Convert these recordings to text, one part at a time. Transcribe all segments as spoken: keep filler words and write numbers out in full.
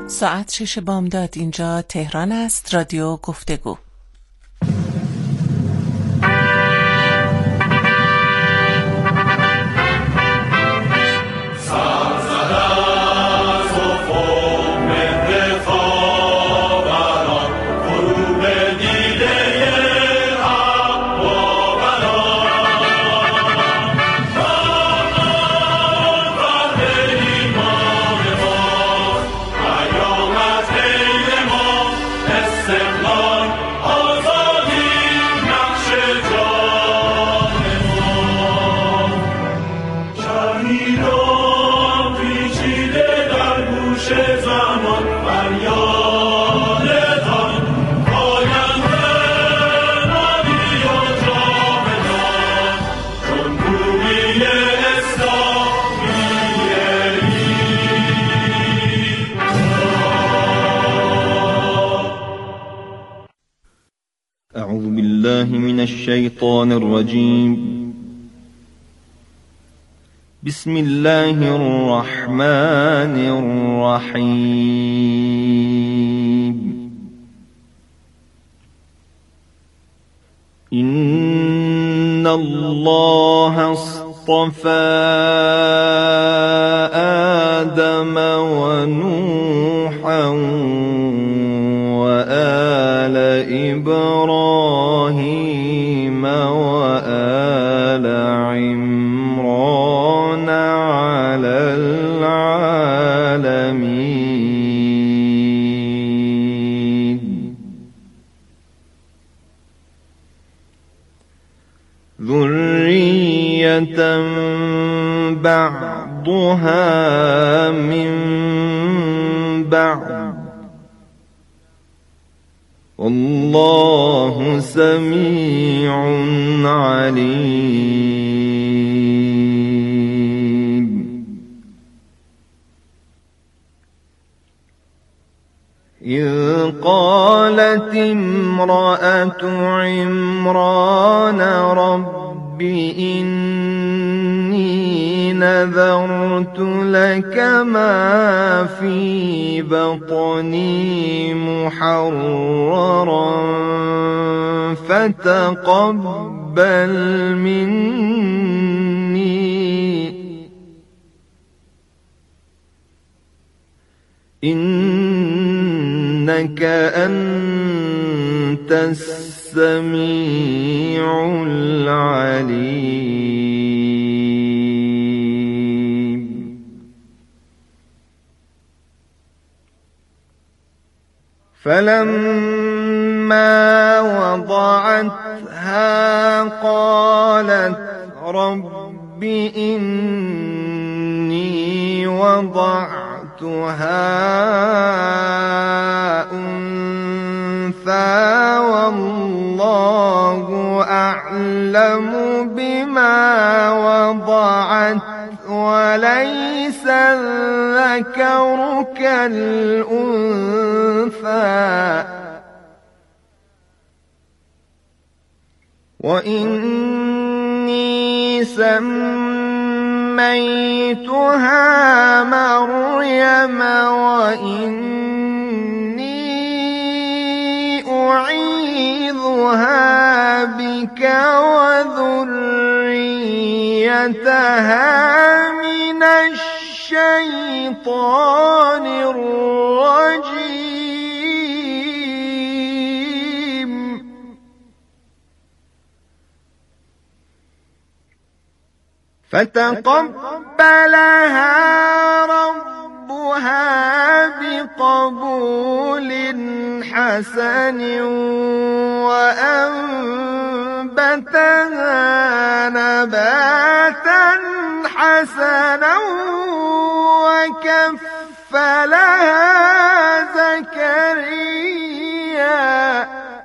ساعت شش بامداد، اینجا تهران است. رادیو گفتگو. أعوذ بالله من الشيطان الرجيم. بسم الله الرحمن الرحيم. إن الله اصطفى آدم ونوحا وآل إبراهيم وآل عمران على العالمين. ذرية بعضها من بعض، والله سميع عليم. إذ قالت امرأة عمران رب إني نذرت لك ما في بطني محررا فتقبل مني إنك أنت السميع العليم. فلما وضعتها قالت رب إني وضعتها أنثى والله أعلم بما وضعت وليس الذكر كالأنثى وإني سميتها مريم وإني أعيذها بك وذريتها من الشيطان الرجيم. فتقبلها ربها بقبول حسن وأنبتها نباتا حسنا وكفلها زكريا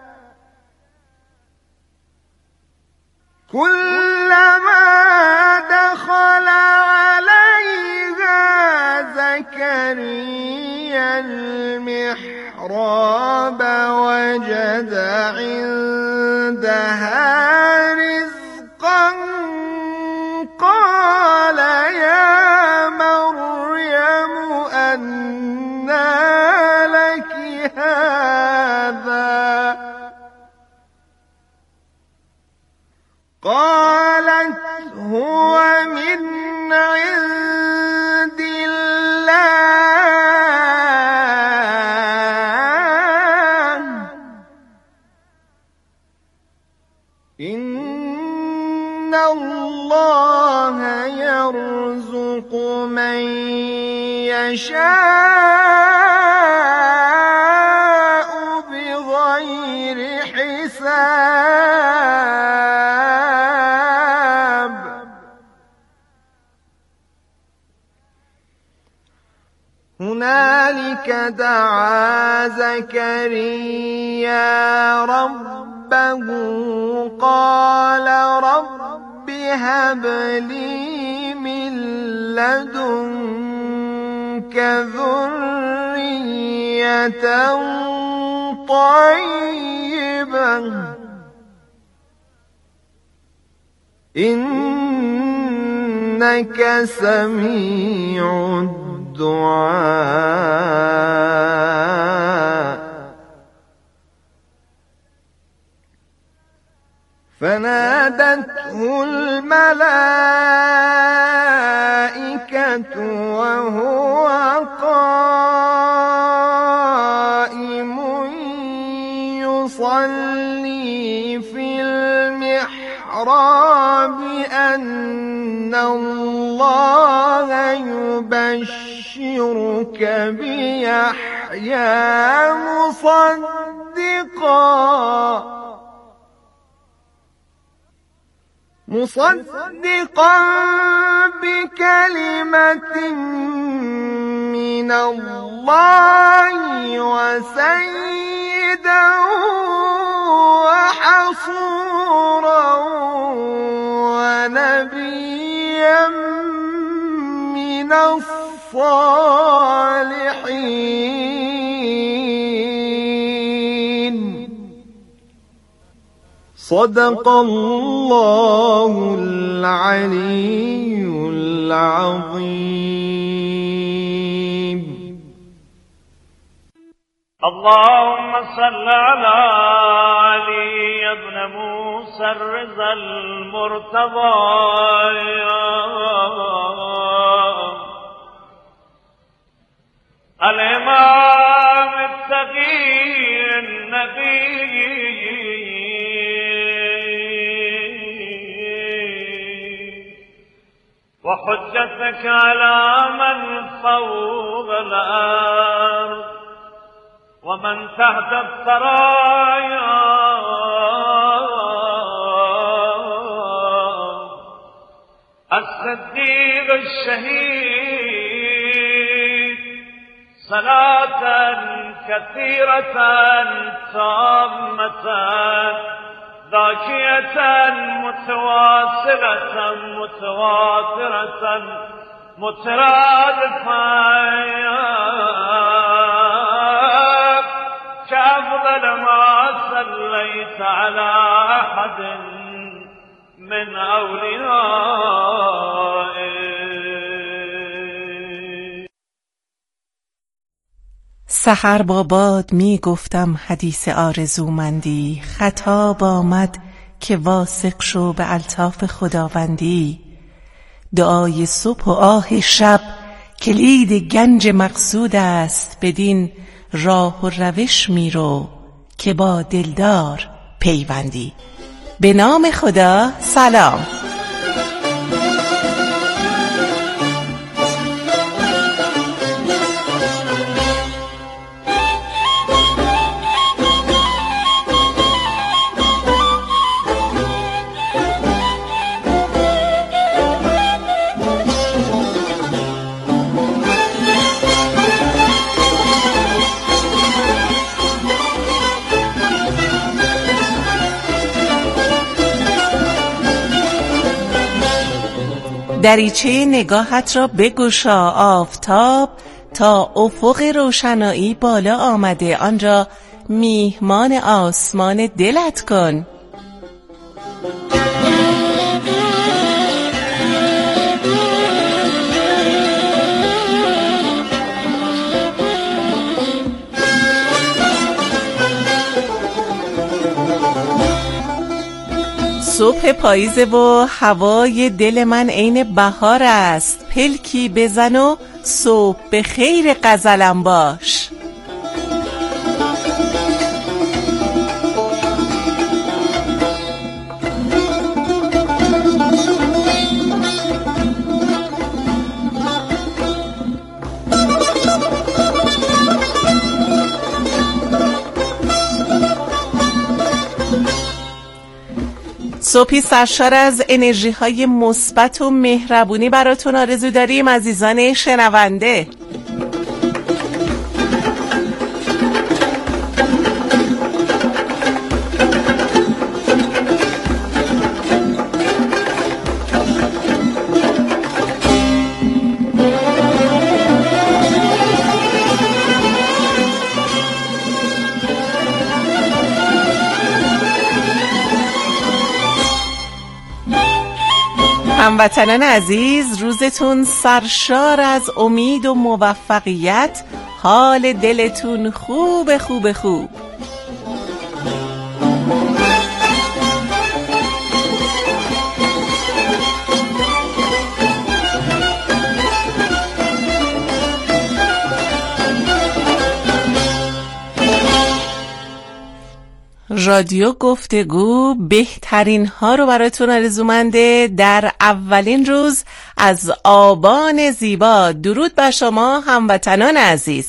كلما دخل عليها زكريا المحراب وجد عندها رزقا قال يا مريم أنى الله يرزق من يشاء بغير حساب. هنالك دعا زكريا ربه قال رب هب لي من لدنك ذرية طيبة إنك سميع الدعاء. فنادته الملائكة وهو قائم يصلي في المحراب أن الله يبشرك بيحيى مصدقا مصدقا بكلمة من الله وسيدا وحصورا ونبيا من الصالحين. صدق الله العلي العظيم. اللهم صل على علي بن موسى الرضا المرتضى الإمام التقي النبي وحجتك على من فوق الأرض ومن تحت الثرايا الصديق الشهيد صلاة كثيرة تامة ذاكية متواصلة متواترة مترادفة كأفضل ما صليت على أحد من أوليائك. سحر با باد می گفتم حدیث آرزومندی، خطاب آمد که واثق شو به الطاف خداوندی. دعای صبح و آه شب کلید گنج مقصود است، بدین راه و روش میرو که با دلدار پیوندی. به نام خدا سلام. دریچه نگاهت را بگشا آفتاب، تا افق روشنایی بالا آمده، آن را میهمان آسمان دلت کن. صبح پاییزه و هوای دل من عین بهار است، پلکی بزن و صبح به خیر غزلم باش. صبحی سرشار از انرژی های مثبت و مهربونی براتون آرزو داریم عزیزان شنونده. هموطنان عزیز، روزتون سرشار از امید و موفقیت، حال دلتون خوب خوب خوب. رادیو گفتگو بهترین ها رو براتون آرزومنده در اولین روز از آبان زیبا. درود بر شما هموطنان عزیز.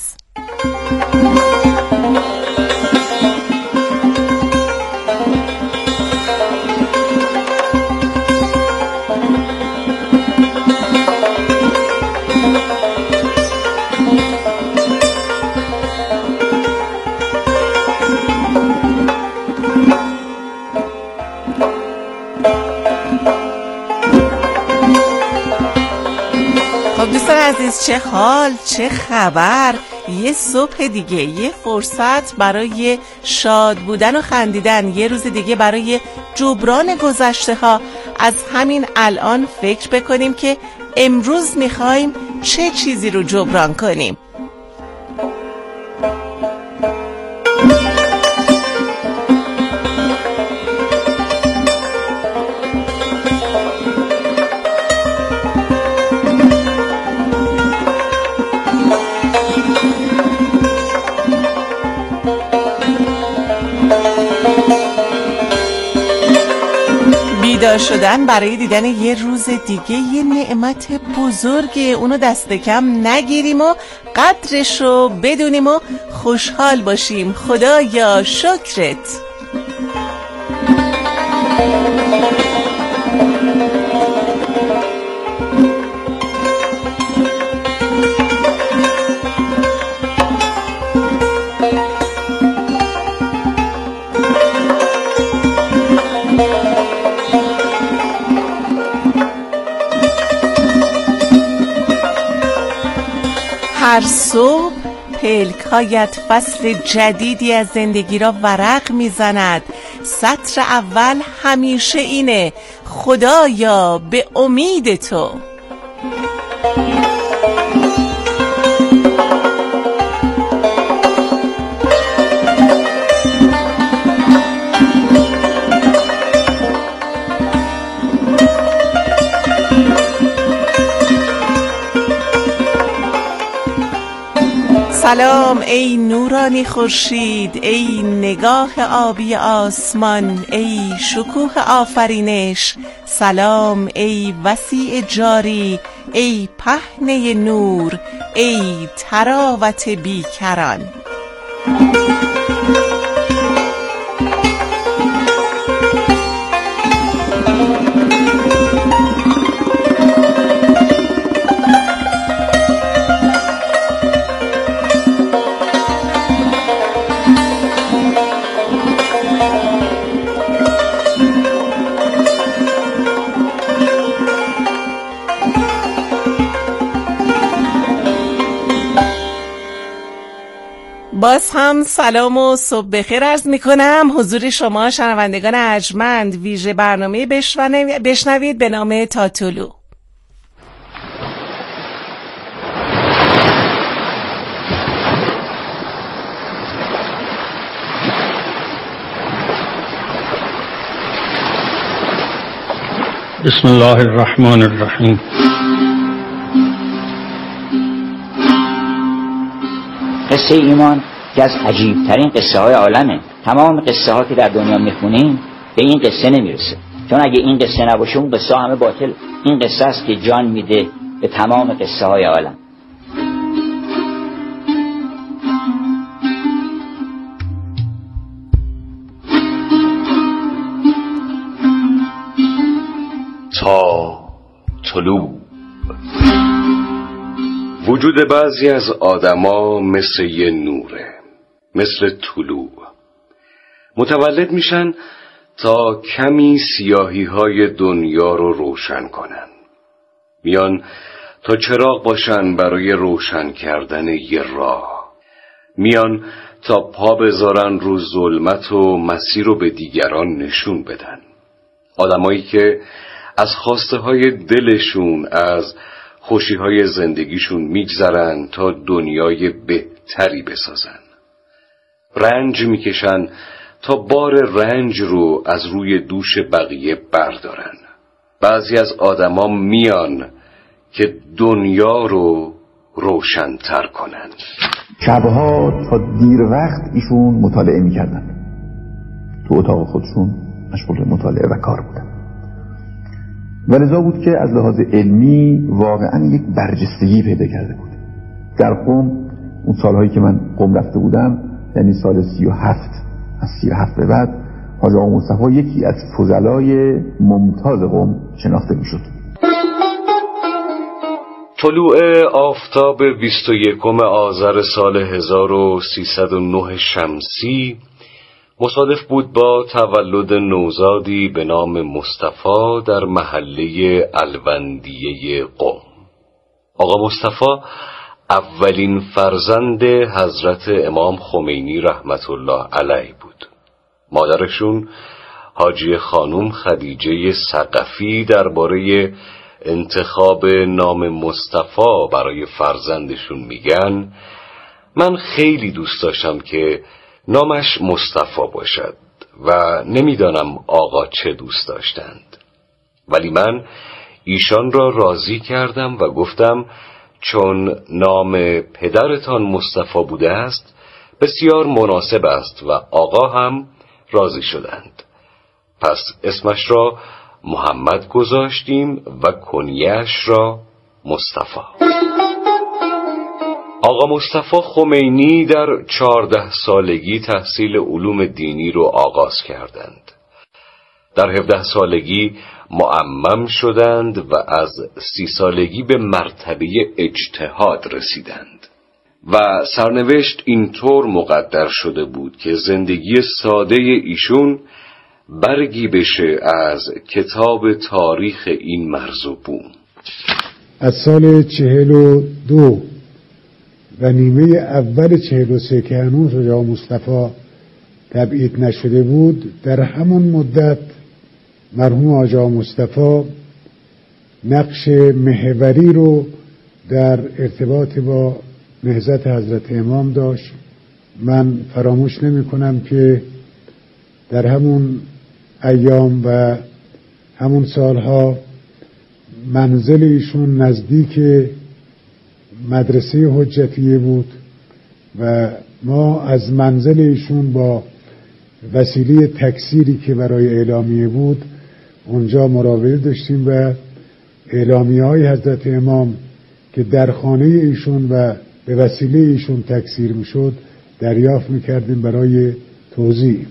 دوستان عزیز، چه حال، چه خبر؟ یه صبح دیگه، یه فرصت برای شاد بودن و خندیدن، یه روز دیگه برای جبران گذشته ها. از همین الان فکر بکنیم که امروز میخوایم چه چیزی رو جبران کنیم. بیدار شدن برای دیدن یه روز دیگه یه نعمت بزرگه، اونو دست کم نگیریم و قدرش رو بدونیم و خوشحال باشیم. خدایا شکرت. هر صبح پلک‌هایت فصل جدیدی از زندگی را ورق میزند. سطر اول همیشه اینه: خدایا به امید تو. سلام ای نورانی خورشید، ای نگاه آبی آسمان، ای شکوه آفرینش. سلام ای وسیع جاری، ای پهنه نور، ای تراوت بیکران. باز هم سلام و صبح بخیر عرض می کنم حضور شما شنوندگان ارجمند. ویژه برنامه بشنوید به نام تاتولو. بسم الله الرحمن الرحیم. قصه ایمان که از عجیبترین قصه های عالمه. تمام قصه ها که در دنیا میخونیم به این قصه نمیرسه، چون اگه این قصه نباشه اون قصه همه باطل. این قصه است که جان میده به تمام قصه های عالم. طلوع. وجود بعضی از آدما مثل یه نوره، مثل طلوع. متولد میشن تا کمی سیاهی های دنیا رو روشن کنن. میان تا چراغ باشن برای روشن کردن یه راه. میان تا پا بذارن رو ظلمت و مسیر رو به دیگران نشون بدن. آدمایی که از خواسته های دلشون، از خوشی های زندگیشون میگذرن تا دنیای بهتری بسازن. رنج میکشن تا بار رنج رو از روی دوش بقیه بردارن. بعضی از آدما میان که دنیا رو روشن‌تر کنن. شبها تا دیر وقت ایشون مطالعه میکردن. تو اتاق خودشون مشغول مطالعه و کار بودن. و لذا بود که از لحاظ علمی واقعا یک برجستگی پیدا کرده بود. در قم اون سالهایی که من قم رفته بودم، یعنی سال سی و هفت، از سی و هفت به بعد، حاج آقا مصطفی یکی از فضلای ممتاز قم شناخته میشد. طلوع آفتاب بیست و یکم آذر سال هزار و سیصد و نه شمسی مصادف بود با تولد نوزادی به نام مصطفی در محله الوندیه قم. آقا مصطفی اولین فرزند حضرت امام خمینی رحمت الله علیه بود. مادرشون حاجی خانم خدیجه ثقفی درباره انتخاب نام مصطفی برای فرزندشون میگن: من خیلی دوست داشتم که نامش مصطفی باشد و نمیدانم آقا چه دوست داشتند، ولی من ایشان را راضی کردم و گفتم چون نام پدرتان مصطفی بوده است بسیار مناسب است و آقا هم راضی شدند. پس اسمش را محمد گذاشتیم و کنیه‌اش را مصطفی. آقا مصطفی خمینی در چهارده سالگی تحصیل علوم دینی رو آغاز کردند. در هفده سالگی معمم شدند و از سی سالگی به مرتبه اجتهاد رسیدند و سرنوشت اینطور مقدر شده بود که زندگی ساده ایشون برگی بشه از کتاب تاریخ این مرز و بوم. از سال چهل و دو و نیمه اول چهل و سه که هنوز رجا مصطفی تبعید نشده بود، در همون مدت مرحوم آقا مصطفی نقش محوری رو در ارتباط با نهضت حضرت امام داشت. من فراموش نمی کنم که در همون ایام و همون سالها منزل ایشون نزدیک مدرسه حجتیه بود و ما از منزل ایشون با وسیله تکثیری که برای اعلامیه بود اونجا مراوده داشتیم و اعلامیه های حضرت امام که در خانه ایشون و به وسیله ایشون تکثیر میشد دریافت میکردیم برای توضیح.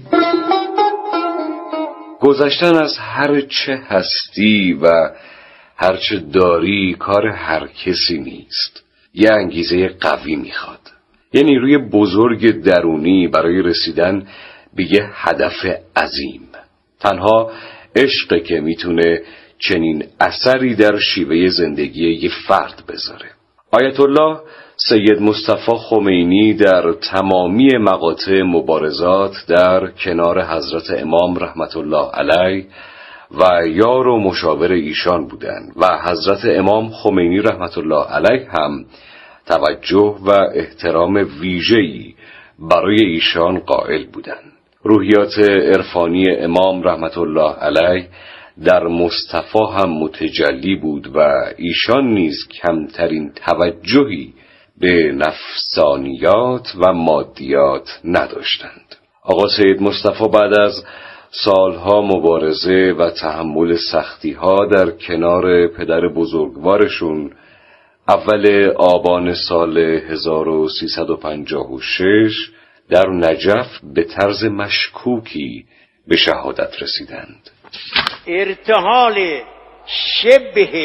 گذشتن از هر چه هستی و هر چه داری کار هر کسی نیست. یه انگیزه قوی میخواد، یه نیروی بزرگ درونی برای رسیدن به یه هدف عظیم. تنها عشق که میتونه چنین اثری در شیوه زندگی یه فرد بذاره. آیت الله سید مصطفی خمینی در تمامی مقاطع مبارزات در کنار حضرت امام رحمت الله علیه و یار و مشاور ایشان بودند و حضرت امام خمینی رحمت الله علیه هم توجه و احترام ویژه‌ای برای ایشان قائل بودند. روحیات عرفانی امام رحمت الله علیه در مصطفی هم متجلی بود و ایشان نیز کمترین توجهی به نفسانیات و مادیات نداشتند. آقا سید مصطفی بعد از سالها مبارزه و تحمل سختی‌ها در کنار پدر بزرگوارشون اول آبان سال هزار و سیصد و پنجاه و شش در نجف به طرز مشکوکی به شهادت رسیدند. ارتحال شبه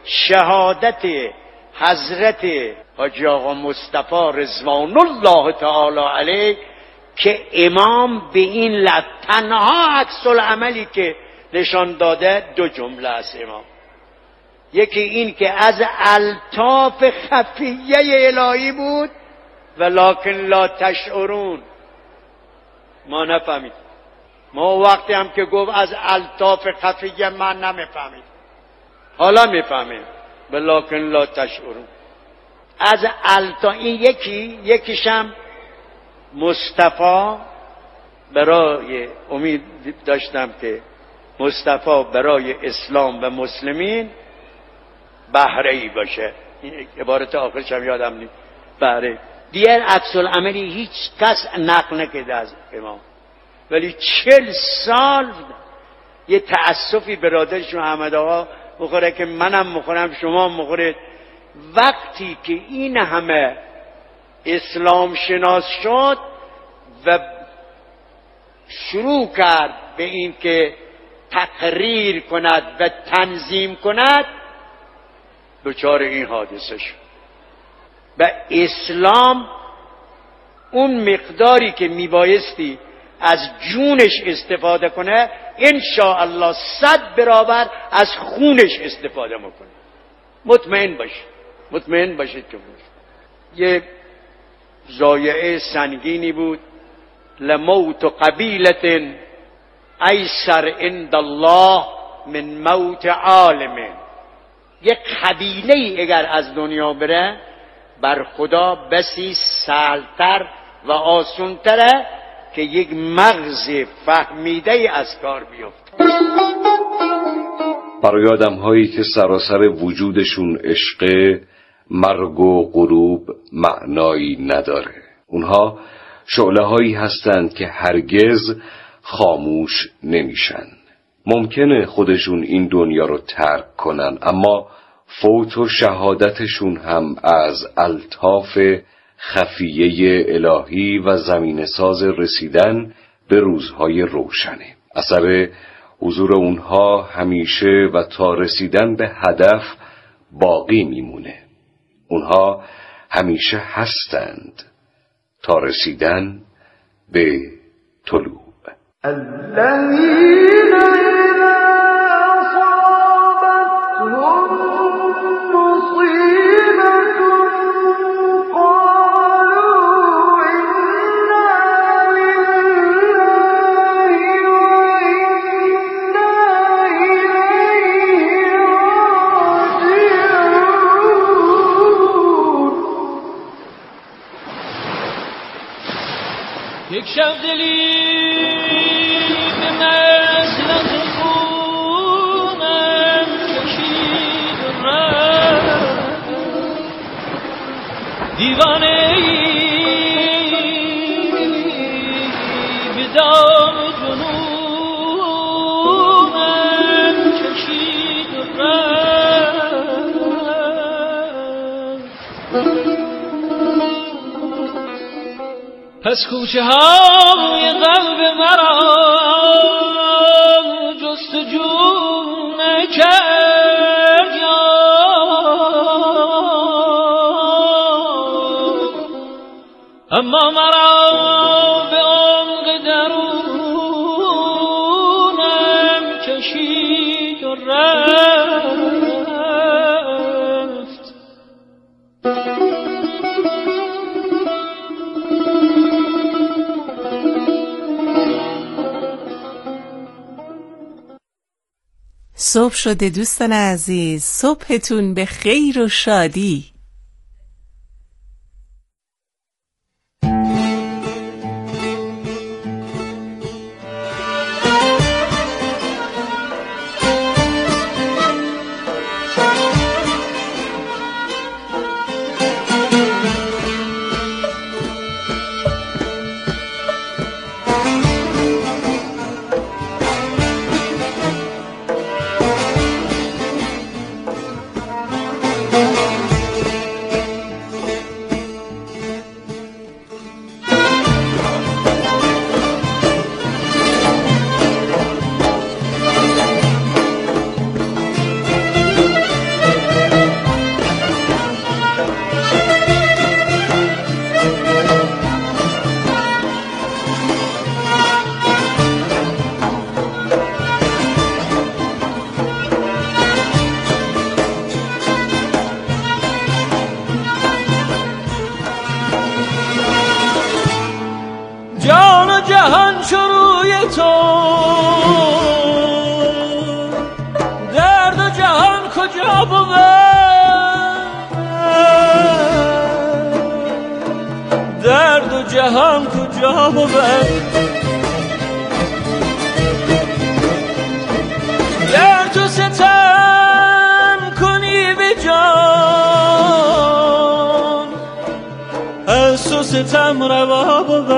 شهادت حضرت حاجی آقا مصطفی رضوان الله تعالی علیه که امام به این لب تنها عکس العملی که نشان داده دو جمله است امام. یکی این که از الطاف خفیه الهی بود ولکن لا تشعرون، ما نفهمید. ما وقتی هم که گفت از الطاف خفیه من نمیفهمید، حالا میفهمیم ولکن لا تشعرون. از الطاف این یکی یکیشم مصطفی برای امید داشتم که مصطفی برای اسلام و مسلمین بهره ای باشه. این عبارت آخرش هم یادم نیست. بهره دیگر عکس العملی هیچ کس نقل نکرده از امام، ولی چل سال یه تأسفی برادرشون احمد آقا بخوره که منم مخورم شما مخورید. وقتی که این همه اسلام شناس شد و شروع کرد به این که تقریر کند و تنظیم کند دچار این حادثه شد و اسلام اون مقداری که میبایستی از جونش استفاده کنه انشاءالله صد برابر از خونش استفاده میکنه. مطمئن باش مطمئن باشید که یه ضایعه سنگینی بود. لموت قبیلت ایسر عند الله من موت عالم. یک قبیله اگر از دنیا بره بر خدا بسی سهلتر و آسونتره که یک مغز فهمیده از کار بیفته. برای آدم هایی که سراسر وجودشون عشق، مرگ و غروب معنایی نداره. اونها شعله هایی هستند که هرگز خاموش نمیشن. ممکنه خودشون این دنیا رو ترک کنن، اما فوت و شهادتشون هم از الطاف خفیه الهی و زمین ساز رسیدن به روزهای روشنه. اثر حضور اونها همیشه و تا رسیدن به هدف باقی میمونه. اونها همیشه هستند تا رسیدن به طلوع. الذين إذا أصابتهم مصيبة قالوا إنا لله وإنا إليه راجعون. یک شب دلی به مسلط خونم کشید و رفت، دیوانه به دام جنونم کشید و رفت. پس کوچه های قلب مرا جستجو نکرد اما مرا به عمق درونم کشید و رفت. صبح شده دوستان عزیز، صبحتون به خیر و شادی. جهان چو روی تو، درد و جهان کجا بود، درد و جهان کجا بود. گر تو ستم کنی به جان، از تو ستم روا بود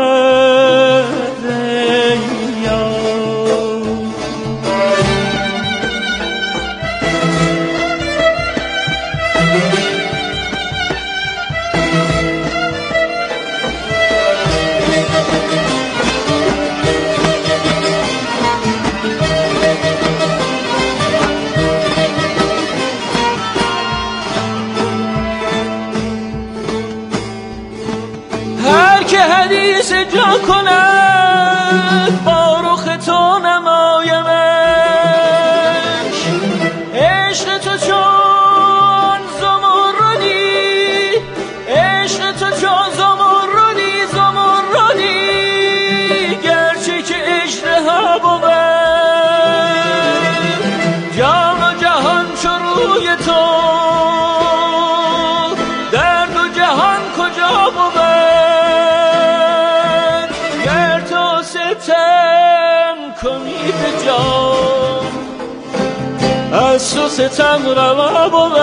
ای یار. که حدیث جا کند با رخ تو نمایمش، عشق تو چون زمردی، عشق تو چون زمردی زمردی، گرچه که اژدها بود، جان و جهان چو روی تو، درد و جهان کجا بود. ستم کنی به جان، از تو ستم روا بود.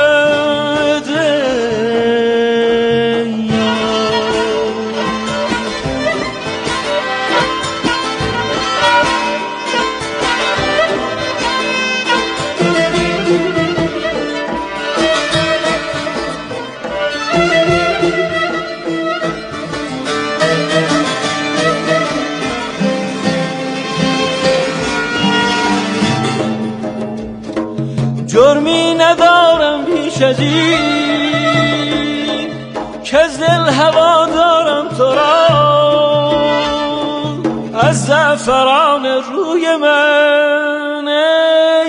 جرمی ندارم بیش از این، که از دل هوا دارم تو را، از زعفران روی من ای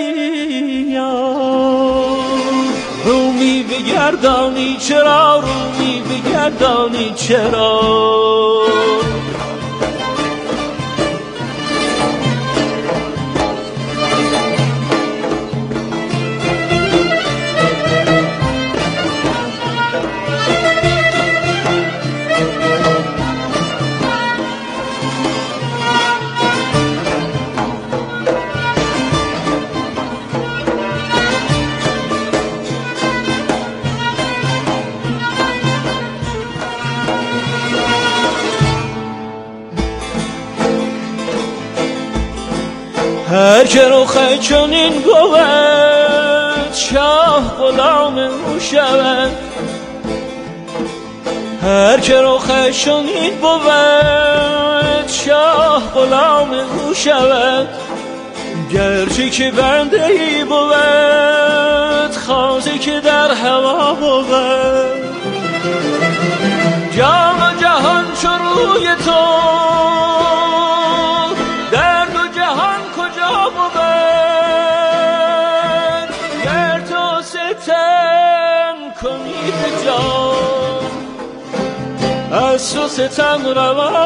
یار. رومی بگردانی چرا، رومی بگردانی چرا، هر که رخ چنین بود، شاه غلام او شود. هر که رخ چنین بود، شاه غلام او شود. گرچه که بنده ای بود، خازی که در هوا بود. جان و جهان چو روی تو، درد و جهان کجا بود. گر تو ستم کنی به جان، از تو ستم روا